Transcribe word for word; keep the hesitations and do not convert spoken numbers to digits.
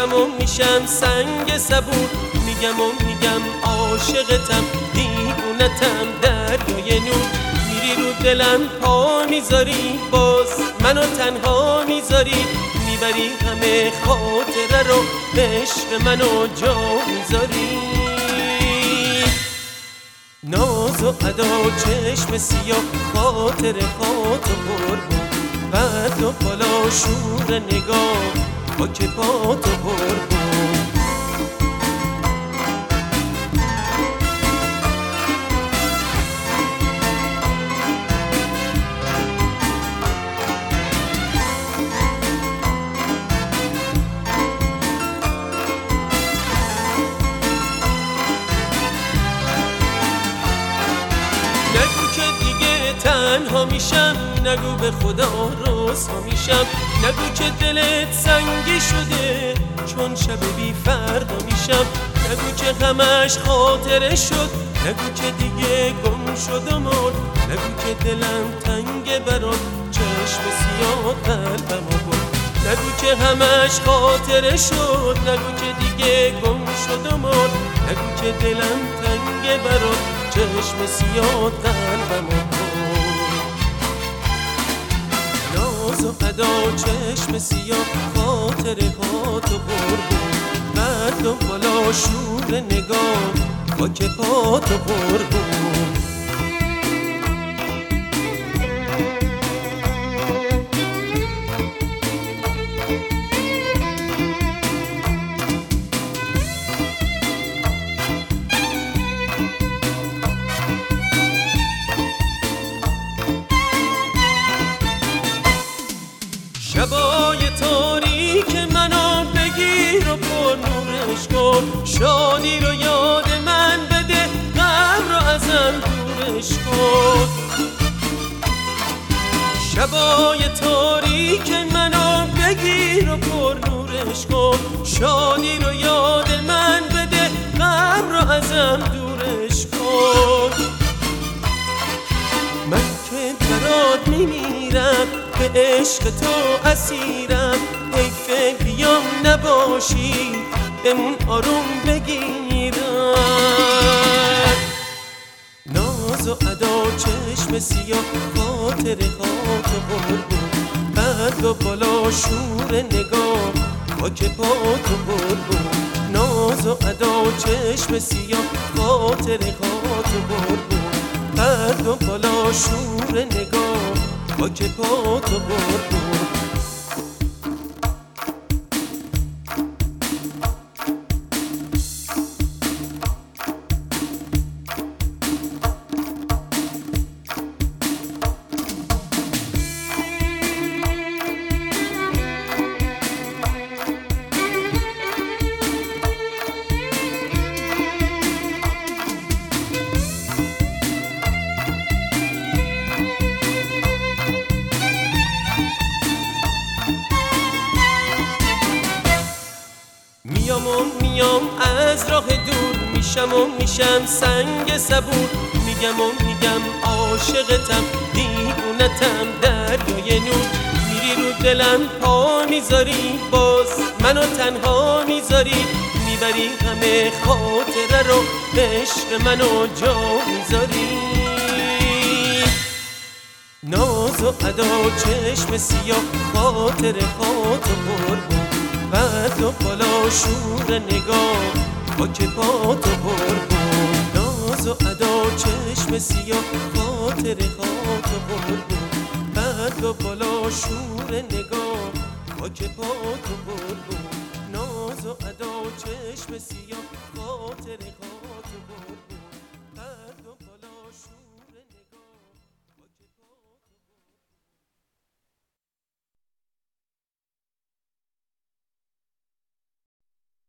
میشم و میشم سنگ صبور، میگم و میگم عاشقتم، دیوونتم دریای نور. میری رو دلم پا میذاری، باز منو تنها میذاری، میبری همه خاطره رو، عشق منو جا میذاری. ناز و ادا چشم سیاه، خاطر خاط و قربون، قد و بالا شور نگاه، خاک پات و قربون. نگو که دیگه تنها میشم، نگو به خدا رسوا میشم، نگو که دلت سنگی شده چون شب بی فردا میشم، نگو که غمش خاطره شد، نگو که دیگه گم شد و مرد، نگو که دلم تنگ برات، چشم سیاه قلبمو برد، نگو که همش خاطره شد، نگو که دیگه گم شد و مرد، نگو که دلم تنگ برات، چشم سیاه قلبمو برد. ناز و ادا چشم سیاه، خاطر هات و قربون، قد و بالا شور نگاه، خاک پات و قربون. شبای تاریک منو بگیر و پر نورش کن، شادی رو یاد من بده، غم رو ازم دورش کن. شبای تاریک منو بگیر و پر نورش کن، شادی رو یاد من بده، غم رو ازم دورش کن. من که برات میمیرم، به عشق تو اسیرم، حیف بیام نباشی، بمون آروم بگیرم. ناز و ادا چشم سیاه، خاطر خاط و قربون، قد و بالا شور نگاه، خاک پات و قربون. ناز و ادا چشم سیاه، خاطر خاط و قربون، قد و بالا شور نگاه، خاک پات و قربون. میام و میام از راه دور، میشم و میشم سنگ صبور، میگم و میگم عاشقتم، دیوونتم دریای نور. میری رو دلم پا میذاری، باز منو تنها میذاری، میبری همه خاطره رو، عشق منو جا میذاری. ناز و ادا چشم سیاه، خاطر خاط و قربون، قد و بالا شور نگاه، خاک پات و قربون. ناز و ادا چشم سیاه، خاطر خاط و قربون، قد و بالا شور نگاه، خاک پات و قربون. ناز و ادا چشم سیاه، خاطر خاط و قربون.